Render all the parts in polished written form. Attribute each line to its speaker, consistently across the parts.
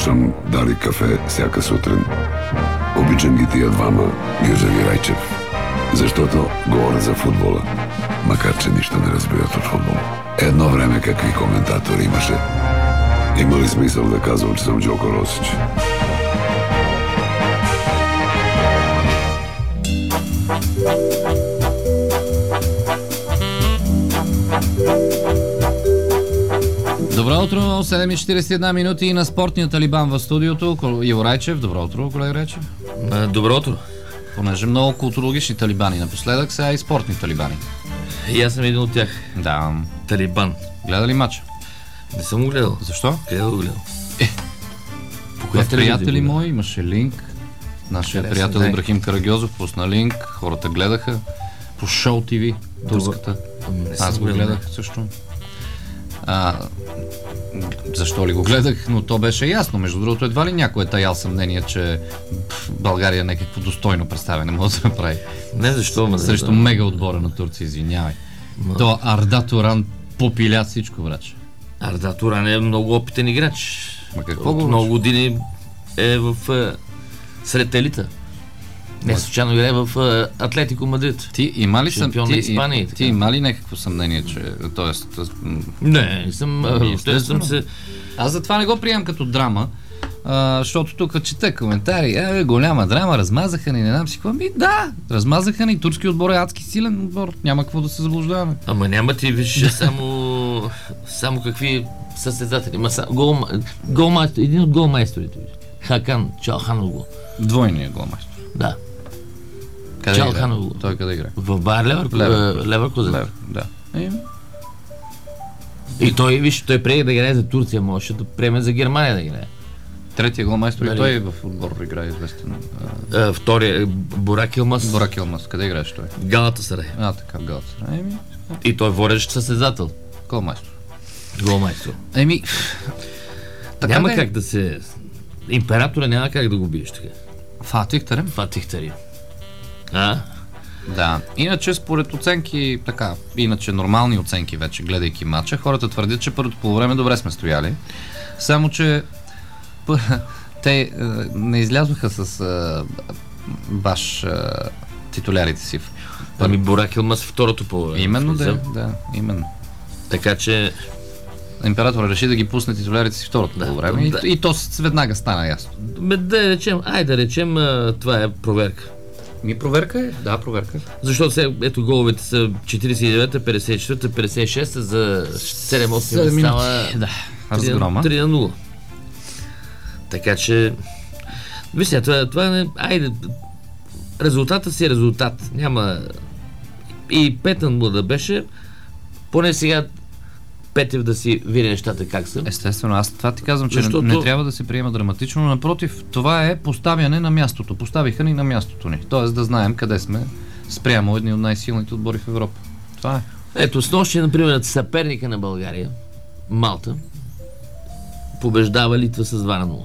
Speaker 1: Слушам Дали кафе всяка сутрин. Обичам ги тия двама, Гюзев и Райчев. Защото говорят за футбола, макар че нищо не разбират от футбол. Едно време какви коментатори имаше. Има ли смисъл да казвам, че съм Джоко Росич?
Speaker 2: Добро утро, 7:41 минути на спортния талибан в студиото. Иво Райчев, добро утро, колега Райчев.
Speaker 3: Добро утро.
Speaker 2: Понеже много културологични талибани напоследък, сега и спортни талибани.
Speaker 3: И аз съм един от тях.
Speaker 2: Да.
Speaker 3: Талибан.
Speaker 2: Гледа ли матча?
Speaker 3: Не съм го гледал.
Speaker 2: Защо?
Speaker 3: Къде го гледал?
Speaker 2: По коя приятели мои имаше линк. Нашия приятел Ибрахим Карагьозов пусна линк, хората гледаха по Шоу ТВ, турската. Аз го гледах също. Защо ли го гледах, но то беше ясно. Между другото, едва ли някой е таял съмнение, че България е някакво достойно представяне може да направи.
Speaker 3: Не, защо?
Speaker 2: Срещу мега отбора на Турция, извинявай. То Арда Туран попиля всичко, врач.
Speaker 3: Арда Туран е много опитен играч.
Speaker 2: От
Speaker 3: много години е в сред елита. Не случайно играе в Атлетико Мадрид.
Speaker 2: Ти има ли
Speaker 3: шампион на Испания?
Speaker 2: Ти има ли някакво съмнение, че...
Speaker 3: Не съм се...
Speaker 2: Аз затова не го приемам като драма, защото тук чета коментари, голяма драма, размазаха ни, не знам си какво. Да, размазаха ни, турски отбор е адски силен отбор, няма какво да се заблуждаваме.
Speaker 3: Ама няма ти, виж, само какви състезатели. Един от голмайсторите. Хакан Чалханово.
Speaker 2: Двойният голмайстор.
Speaker 3: Да.
Speaker 2: Чалханово. Той къде играе?
Speaker 3: В Байер Леверкузен.
Speaker 2: Да.
Speaker 3: И той, виж, той преди да играе за Турция, може да приеме за Германия да играе.
Speaker 2: Третия голмайстор и той в отбор играе известен.
Speaker 3: Втория Бурак Илмаз.
Speaker 2: Бурак Илмаз. Къде играеш той?
Speaker 3: Галатасарай.
Speaker 2: Така, в Галатасарай.
Speaker 3: И той водещ състезател. Голмайстор. Няма как да се... Императора няма как да го биеш така.
Speaker 2: Фатих Тарим. Да. Иначе според оценки, иначе нормални оценки вече, гледайки матча, хората твърдят, че първото полувреме добре сме стояли. Само, че те не излязоха с баш титулярите си.
Speaker 3: Бурак Илмаз второто полувреме.
Speaker 2: Именно, именно.
Speaker 3: Така че
Speaker 2: император реши да ги пусне титулярите си второто полувреме и то веднага стана ясно.
Speaker 3: Да речем, това е проверка.
Speaker 2: Проверка е? Да, проверка.
Speaker 3: Защото сега, ето головете са 49-та, 54-та, 56-та за 7-8 става 3-0. Така че виж, това е... резултатът си е резултат. Няма... И Петън му да беше, поне сега Петев да си види нещата как са.
Speaker 2: Естествено, аз това ти казвам, че не трябва да се приема драматично, но напротив, това е поставяне на мястото. Поставиха ни на мястото ни. Тоест да знаем къде сме спрямо едни от най-силните отбори в Европа. Това е.
Speaker 3: Ето, снощи, например, съперника на България, Малта, побеждава Литва с 2-0.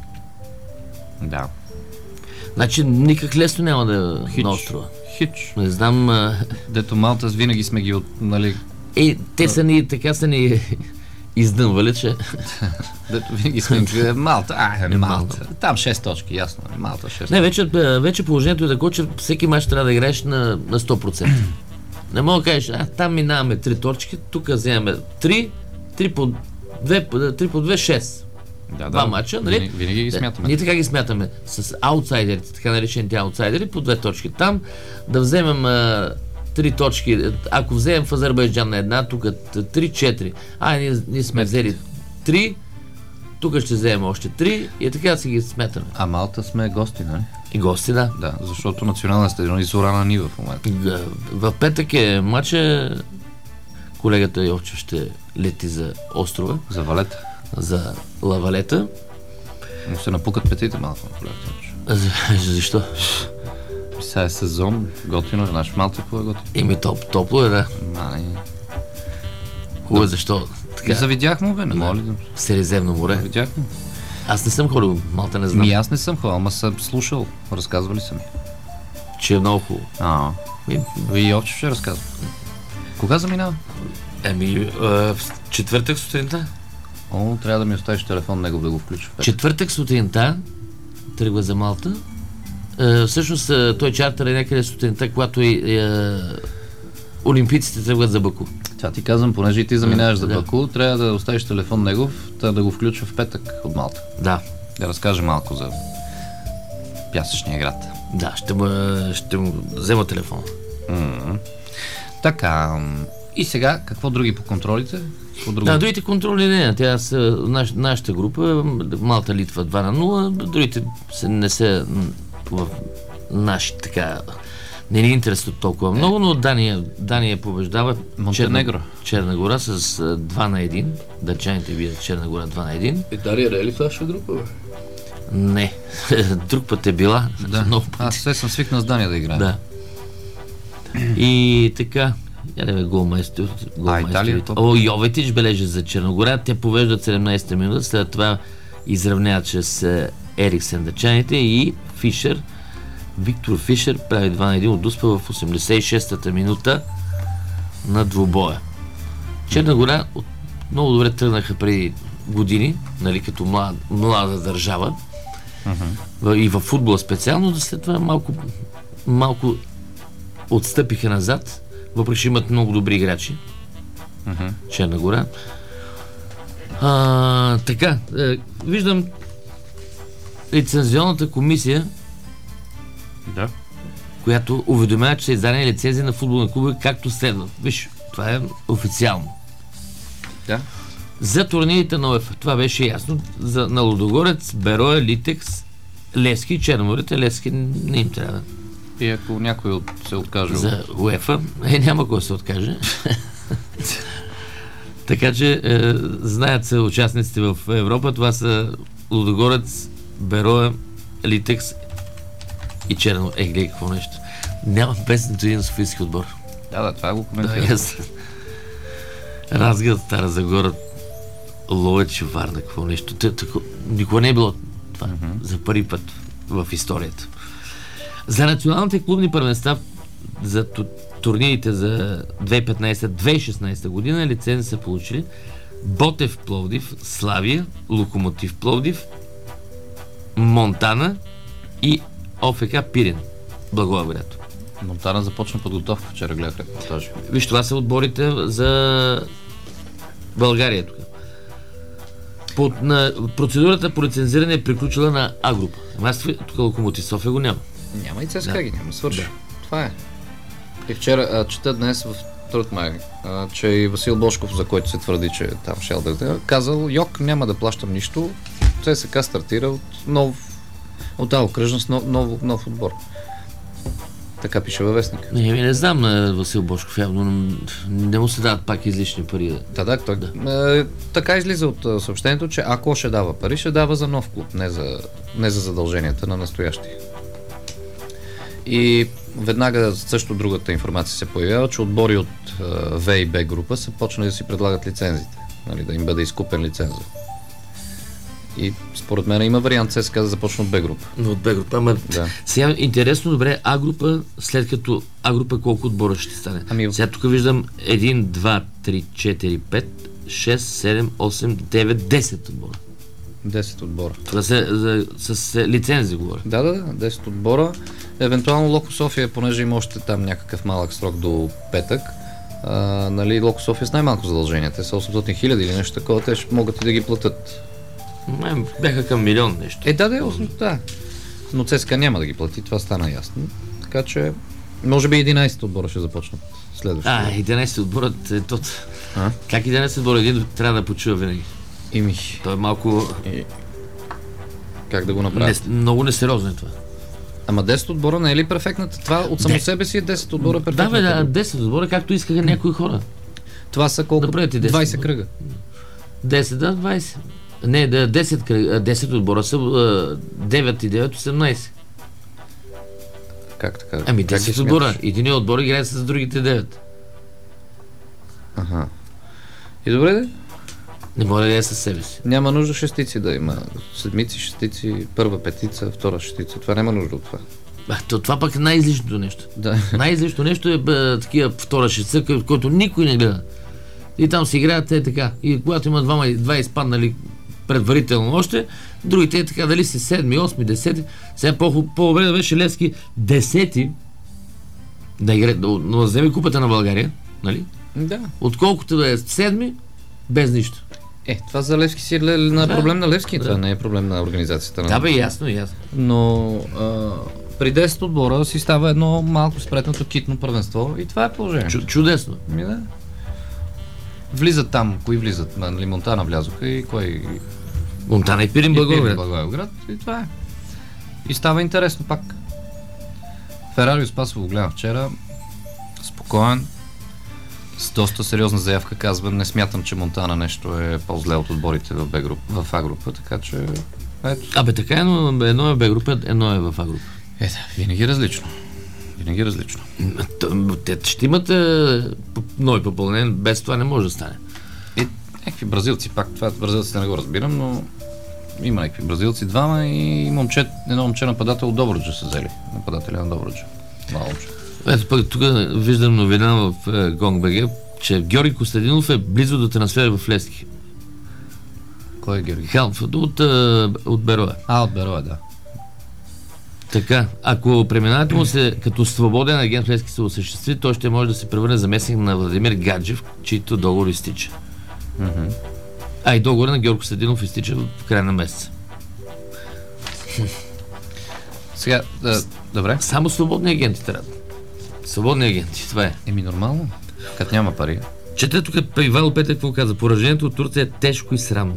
Speaker 2: Да.
Speaker 3: Значи никак лесно няма да на острова.
Speaker 2: Хич.
Speaker 3: Не знам...
Speaker 2: Дето Малта винаги сме ги от...
Speaker 3: те са ни издънвали, че...
Speaker 2: Дето винаги сме ги... Малта. Там 6 точки, ясно. Малта 6.
Speaker 3: Не, вече положението е такова, че всеки мач трябва да играеш на 100%. Не мога да кажеш, там минаваме 3 точки, тук вземаме 3 по 2, 6. Два мача, нали?
Speaker 2: Винаги ги смятаме.
Speaker 3: Ние така ги смятаме. С аутсайдерите, така наречените аутсайдери, по 2 точки. Там да вземем 3 точки. Ако вземем в Азербайджан на една, тук 3-4. Ние сме взели 3, тук ще вземем още 3 и така си ги смятаме.
Speaker 2: А Малта сме гости, нали?
Speaker 3: И гости, да.
Speaker 2: Да, защото национална стадион и Зорана Нива в момента.
Speaker 3: В петък е матча. Колегата Йовчев ще лети за острова.
Speaker 2: За Валета.
Speaker 3: За Лавалета.
Speaker 2: Но се напукат петите малко на колегата.
Speaker 3: Защо?
Speaker 2: Сега е сезон, готино, знаеш Малта какво е готино.
Speaker 3: Топло е, да. Хубаво, защо?
Speaker 2: Завидях му, бе, не моля да...
Speaker 3: Средиземно море.
Speaker 2: Завидях му.
Speaker 3: Аз не съм ходил, Малта не знам.
Speaker 2: Аз не съм ходил, ама съм слушал, разказвали са ми.
Speaker 3: Че е много хубаво.
Speaker 2: И Йовчев ще разказва. Кога заминава?
Speaker 3: В четвъртък сутринта.
Speaker 2: Трябва да ми оставиш телефон негов да го включа.
Speaker 3: Четвъртък сутринта тръгва за Малта. Всъщност той чартър е някъде сутринта, когато олимпийците тръгват за Баку.
Speaker 2: Това ти казвам, понеже и ти заминаваш за Баку, трябва да оставиш телефон негов, да го включа в петък от Малта.
Speaker 3: Да.
Speaker 2: Да разкаже малко за пясъчния град.
Speaker 3: Да, ще му взема телефона.
Speaker 2: Така. И сега, какво други по контролите?
Speaker 3: Другите контроли не. Тя са нашата група, Малта, Литва 2-0, другите не са в наши така. Не ни интересуват толкова много, но Дания побеждава Черна гора с 2-1. Датчаните бият Черна гора 2-1.
Speaker 2: Дания не е ли в нашата група, бе?
Speaker 3: Не. Друг път е била.
Speaker 2: Да. Аз все съм свикнал с Дания да играе.
Speaker 3: Да. И така. Голмайстор.
Speaker 2: Италия?
Speaker 3: Йоветич бележи за Черногора. Те повеждат 17-та минута. След това изравняват чрез Ериксен датчаните и Фишер. Виктор Фишер прави 2-1 от Дуспа в 86-та минута на двубоя. Черна гора много добре тръгнаха преди години, нали, като млада държава. И във футбола специално, да след това малко отстъпиха назад, въпреки че имат много добри играчи. Черна гора. Така, виждам лицензионната комисия, която уведомява, че са издадени лицензии на футболни клубове както следва. Виж, това е официално.
Speaker 2: Да.
Speaker 3: За турнирите на УЕФА, това беше ясно. На Лудогорец, Бероя, Литекс, Левски и Черноморите. Левски не им трябва.
Speaker 2: И ако някой се откаже
Speaker 3: за УЕФА, няма кой се откаже. Така че знаят се участниците в Европа. Това са Лудогорец, Бероя, Литекс и Черно. Гледай какво нещо. Няма без нито един софийски отбор.
Speaker 2: Да, това го коментирам.
Speaker 3: Разград, Стара Загора, Ловеч, Варна, какво нещо. Никога не е било това. За първи път в историята. За националните клубни първенства за турнирите за 2015-2016 година лицензи са получили Ботев Пловдив, Славия, Локомотив Пловдив, Монтана и ОФК Пирин. Благоевград.
Speaker 2: Монтана започна подготовка, вчера гледах репортажи.
Speaker 3: Виж, това са отборите за България тук. Процедурата по лицензиране е приключила на А група. Тук Локомотив София го няма.
Speaker 2: Няма и ЦСКА ги няма, свърши. Да. Това е. И вчера, чета днес в Трътмай, че и Васил Бошков, за който се твърди, че там шел да казал, няма да плащам нищо, ЦСКА стартира от тази окръжност нов отбор. Така пише във вестник.
Speaker 3: Не знам на Васил Бошков, явно не му се дават пак излишни пари.
Speaker 2: Така излиза от съобщението, че ако ще дава пари, ще дава за нов клуб, не за задълженията на настоящи. И веднага също другата информация се появява, че отбори от В и Б група са почнали да си предлагат лицензите, нали, да им бъде изкупен лиценза. И според мен има вариант ЦСКА да започне от Б група.
Speaker 3: Но от Б група, сега интересно, добре, А група, след като А група колко отбора ще стане? Сега тук виждам 1, 2, 3, 4, 5, 6, 7, 8, 9, 10 отбора.
Speaker 2: 10 отбора.
Speaker 3: Това с лицензи говоря.
Speaker 2: Да, 10 отбора. Евентуално Локо София, понеже има още там някакъв малък срок до петък, нали, Локо София с най-малко задължения. Те са 800 000 или нещо такова, те ще могат и да ги платят.
Speaker 3: Бяха към милион нещо.
Speaker 2: Да. Но ЦСКА няма да ги плати, това стана ясно. Така че, може би 11 отбора ще започнат следващото.
Speaker 3: 11 отбора е тот. Как 11 отбора? Един трябва да почува винаги. Той е малко...
Speaker 2: Как да го направят?
Speaker 3: Много несериозно е това.
Speaker 2: Ама 10 отбора не е ли перфектната? Това от само себе си е 10 отбора перфектната.
Speaker 3: Да, 10 отбора, както искаха някои хора.
Speaker 2: Това са колко? 20 кръга.
Speaker 3: 10, 20. Не, 10 кръга. 10 отбора са 9 и 9, 18.
Speaker 2: Как така?
Speaker 3: 10 отбора. Единият отбор играе с другите
Speaker 2: 9. И добре де?
Speaker 3: Не може да е със себе си.
Speaker 2: Няма нужда шестици да има. Седмици, шестици, първа петица, втора шестица. Това няма нужда от това.
Speaker 3: Това пък е най-излишното нещо.
Speaker 2: Да.
Speaker 3: Най-излишното нещо е такива втора шестица, който никой не гледа. И там се играят така. И когато има два изпаднали предварително още, другите е така, дали си 7, 8, 10. Сега по-добре да беше Левски 10 да играе, да вземе купата на България, нали?
Speaker 2: Да.
Speaker 3: Отколкото да е 7 без нищо.
Speaker 2: Това за Левски си е проблем на Левски, това не е проблем на организацията.
Speaker 3: Да, бе, ясно.
Speaker 2: Но при 10 отбора си става едно малко спретнато китно първенство и това е положението.
Speaker 3: Чудесно.
Speaker 2: Да. Влизат там, кои влизат? Нали, Монтана влязоха и кой?
Speaker 3: Монтана и Пирин Благоевград.
Speaker 2: И това е. И става интересно пак. Ферарио Спасово го гледам вчера. Спокоен. С доста сериозна заявка казвам. Не смятам, че Монтана нещо е по-зле от отборите в А група, така че ето.
Speaker 3: Така едно е Б група, едно е в А група.
Speaker 2: Винаги различно.
Speaker 3: Те ще имат нови попълнения, без това не може да стане.
Speaker 2: Някакви бразилци, пак това бразилците не го разбирам, но има някакви бразилци, двама и едно момче нападател от Добруджа са взели. Нападателя на Добруджа.
Speaker 3: Ето пък тук виждам новина в Гонг.бг, че Георги Костадинов е близо до трансфера в Левски.
Speaker 2: Кой е Георги?
Speaker 3: От Берое.
Speaker 2: От Берое, да.
Speaker 3: Така, ако преминаването му се като свободен агент в Левски се осъществи, той ще може да се превърне заместник на Владимир Гаджев, чийто договор изтича. И договор на Георги Костадинов изтича в края на месеца.
Speaker 2: Сега, добре.
Speaker 3: Само свободни агенти трябва. Свободни агенти, това е.
Speaker 2: Нормално, като няма пари.
Speaker 3: Чете тук Ивайло Петък какво каза. Поражението от Турция е тежко и срамно.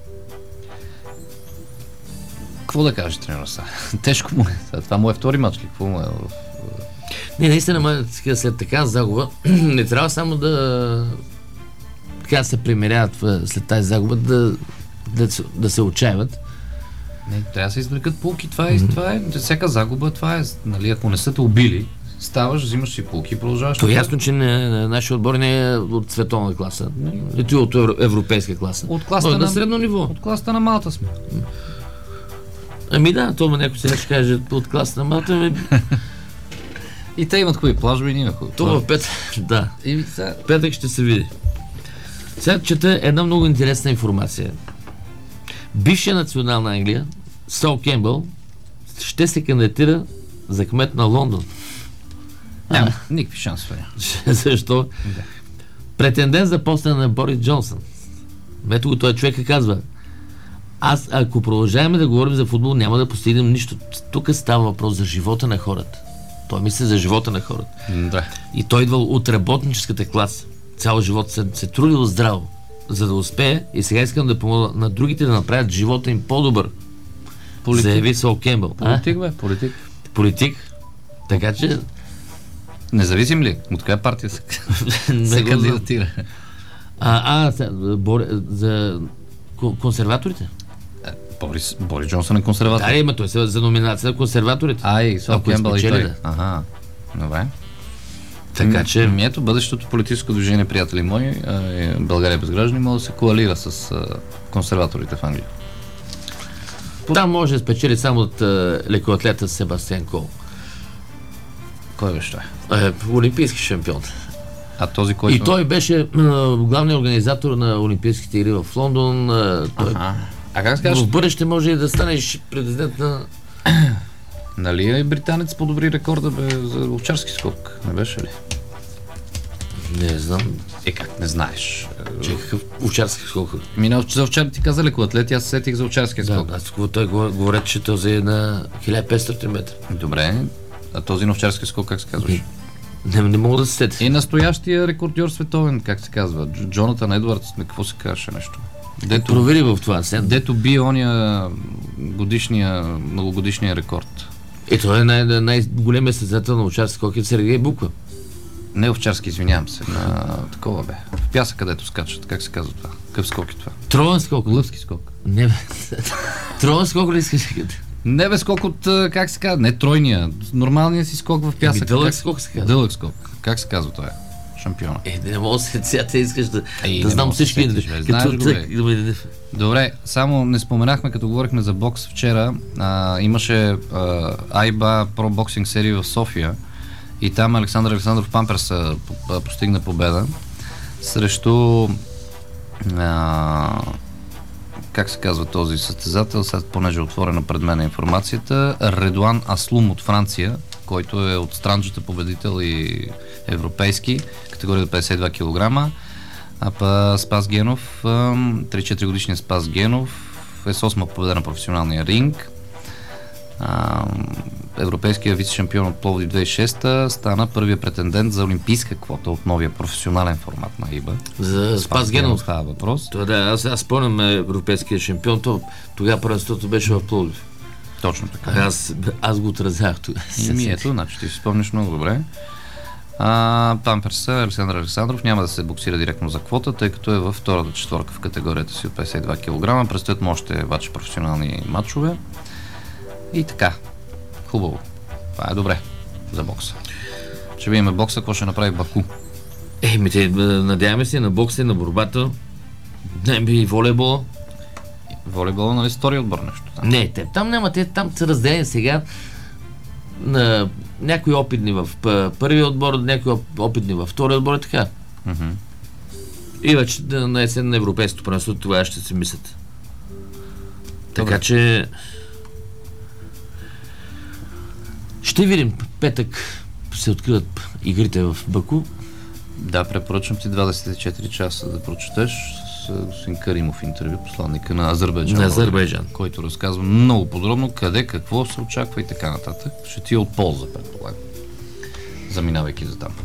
Speaker 2: Какво да кажеш, тренер са? Тежко му е. Това му е втори мач ли? Какво му е?
Speaker 3: Не, наистина, след така загуба, не трябва само да се примиряват след тази загуба, да се отчаиват.
Speaker 2: Не, трябва да се извлекат полки. Това е всяка загуба, това е, нали, ако не са те убили, ставаш, взимаш си полки и продължаваш.
Speaker 3: То е ясно, че нашия отбор не е от световна класа, нито от европейска класа.
Speaker 2: От класата
Speaker 3: на средно ниво.
Speaker 2: От класата на Малта сме.
Speaker 3: Това някой сега ще каже от класата на Малта.
Speaker 2: И те имат хубави плажове и ние имаме хубави.
Speaker 3: Това в петък, да. Петък ще се види. Сега чета една много интересна информация. Бившия национал на Англия, Сол Кембъл, ще се кандидатира за кмет на Лондон.
Speaker 2: Няма никакви шансове.
Speaker 3: Защо? Да. Претендент за поста на Борис Джонсън. Ето го той човека казва: ако продължаваме да говорим за футбол, няма да постигнем нищо. Тук става въпрос за живота на хората. Той мисли за живота на хората.
Speaker 2: Да.
Speaker 3: И той идва от работническата класа. Цял живот се трудил здраво, за да успее, и сега искам да помогна на другите да направят живота им по-добър. Заяви Сол Кембъл. Политик. Така че...
Speaker 2: Независим ли? От коя партия се кандидатира?
Speaker 3: За консерваторите?
Speaker 2: Борис Джонсън е консерватор.
Speaker 3: Да, има той за номинация на консерваторите.
Speaker 2: И Сол Кембъл и той. Добре. Така че... Ето, бъдещото политическо движение, приятели мои, България без граждани, може да се коалира с консерваторите в Англия.
Speaker 3: Там може да спечели само от лекоатлета Себастиан Кол.
Speaker 2: Кой беше той?
Speaker 3: Олимпийски шампион.
Speaker 2: Този, който...
Speaker 3: И той беше главният организатор на Олимпийските игри в Лондон.
Speaker 2: Как се казва?
Speaker 3: В бъдеще може и да станеш президент на...
Speaker 2: Нали британец подобри рекорда за овчарски скок? Не беше ли?
Speaker 3: Не знам.
Speaker 2: Как не знаеш?
Speaker 3: Какъв овчарски скок?
Speaker 2: За овчар ти каза лекоатлет, аз сетих за овчарския скок.
Speaker 3: Той говорят, че този е на 1500 метра.
Speaker 2: Добре, а този на овчарски скок как се казваш?
Speaker 3: Не мога да се сетя.
Speaker 2: И настоящия рекордьор световен, как се казва? Джонатан Едвардс, на какво се казваше нещо?
Speaker 3: Провери в това.
Speaker 2: Дето би ония многогодишния рекорд.
Speaker 3: Това е най-големия състезател на овчарски скок е Сергей Буква.
Speaker 2: Не овчарски, извинявам се, на такова бе. В пясък, където скачат, как се казва това? Какъв скок е това?
Speaker 3: Троен скок.
Speaker 2: Лъвски скок.
Speaker 3: Не бе. Троен скок ли искаш?
Speaker 2: Не бе, скок от, как се казва? Не тройния. Нормалният си скок в пясък.
Speaker 3: Дълъг скок се казва.
Speaker 2: Дълъг скок. Как се казва това? Шампиона.
Speaker 3: Не мога сега те искаш да знам всички.
Speaker 2: Добре, само не споменахме, като говорихме за бокс вчера, имаше Айба Pro Boxing серия в София и там Александър Александров Памперс постигна победа. срещу как се казва този състезател, сега понеже е отворена пред мен информацията, Редуан Аслум от Франция, който е от странджата победител и европейски, категория 52 кг. А па Спас Генов, 3-4 годишният Спас Генов е с 8-ма победа на професионалния ринг. Европейския вице-шампион от Пловдив 2006 стана първия претендент за олимпийска квота от новия професионален формат на ИБА.
Speaker 3: За Спас Генов
Speaker 2: става въпрос.
Speaker 3: Да, аз спомням европейския шампион, тогава първенството беше в Пловдив.
Speaker 2: Точно така.
Speaker 3: Аз го отразях тогава.
Speaker 2: Ето, значи ти си спомниш много добре. Памперса Александър Александров няма да се боксира директно за квота, тъй като е във втората четворка в категорията си от 52 кг. Предстоят му още обаче професионални матчове. И така. Хубаво. Това е добре за бокса. Ще видим бокса, какво ще направи в Баку.
Speaker 3: Надяваме се на бокса и на борбата. Не би волейбола.
Speaker 2: Волейбола, нали, втори отбор нещо?
Speaker 3: Там. Не, там няма, там се разделени сега на някои опитни в първия отбор, някои опитни във втория отбор, така. И вече на есен на европейското първенство това ще се мислят. Така че ще видим. Петък се откриват игрите в Баку.
Speaker 2: Да, препоръчвам ти 24 часа да прочетеш с господин Каримов интервю, посланника на Азербайджан. Който разказва много подробно къде, какво се очаква и така нататък. Ще ти е от полза, предполагам, заминавайки за там.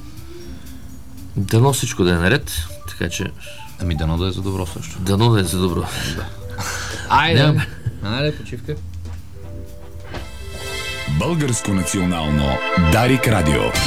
Speaker 3: Дано всичко да е наред, така че...
Speaker 2: Дано да е за добро също.
Speaker 3: Дано да е за добро.
Speaker 2: Да. Айде, почивка.
Speaker 4: Българско национално Дарик радио.